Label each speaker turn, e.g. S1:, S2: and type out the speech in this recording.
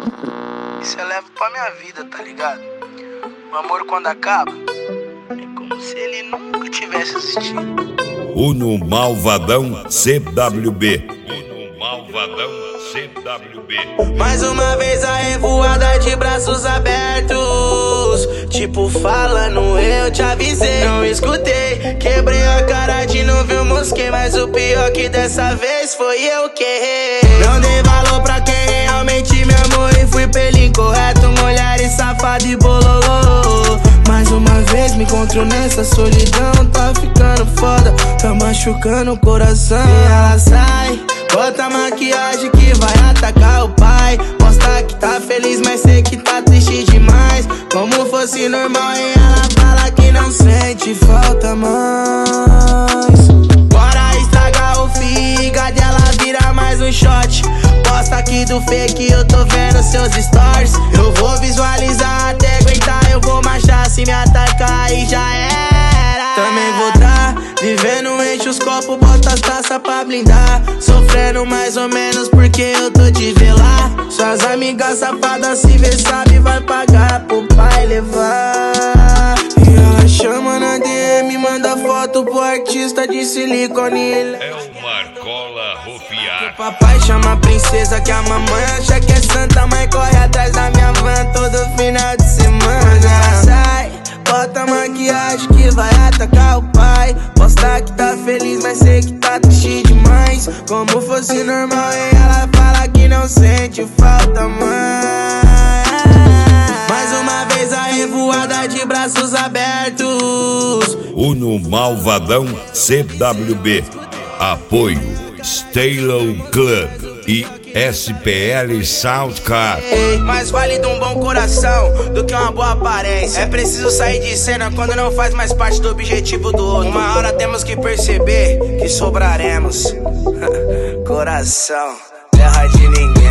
S1: Isso eu levo pra minha vida, tá ligado? O amor quando acaba é como se ele nunca tivesse existido.
S2: Uno Malvadão CWB. Uno Malvadão CWB.
S1: Mais uma vez a revoada de braços abertos, tipo falando eu te avisei. Não escutei, quebrei a cara de novo, eu mosquei. Mas o pior que dessa vez foi eu que errei. Não dei valor pra quem realmente me amou e fui pelo incorreto, mulher e safado e bololô. Mais uma vez me encontro nessa solidão, tá ficando foda, tá machucando o coração. E ela sai, bota maquiagem que vai atacar o pai, mostra que tá feliz, mas sei que tá triste demais. Como fosse normal e ela fala que não sente falta mais. Bora estragar o fígado, ela vira mais um shot. Posta aqui do fake, eu tô vendo seus stories. Eu vou visualizar até aguentar, eu vou marchar. Se me atacar aí já era. Também vou tá vivendo, enche os copos, bota as taças pra blindar. Sofrendo mais ou menos porque eu tô de velar. Suas amigas safadas se vê sabe, vai pagar pro pai levar. E ela chama na DM, manda foto pro artista de silicone.
S2: É o Marcola Rufiar.
S1: O papai chama a princesa que a mamãe acha que é santa, mas corre atrás da minha van todo final de semana. Mas ela sai, bota maquiagem que vai atacar o pai, mostra que tá feliz, mas sei que tá triste demais. Como fosse normal e ela fala que não sente falta mais. Mais uma vez a revoada de braços abertos.
S2: Uno Malvadão CWB. Apoio Stalo Club e SPL Soundcard.
S1: Mais vale de um bom coração do que uma boa aparência. É preciso sair de cena quando não faz mais parte do objetivo do outro. Uma hora temos que perceber que sobraremos. Coração, terra de ninguém.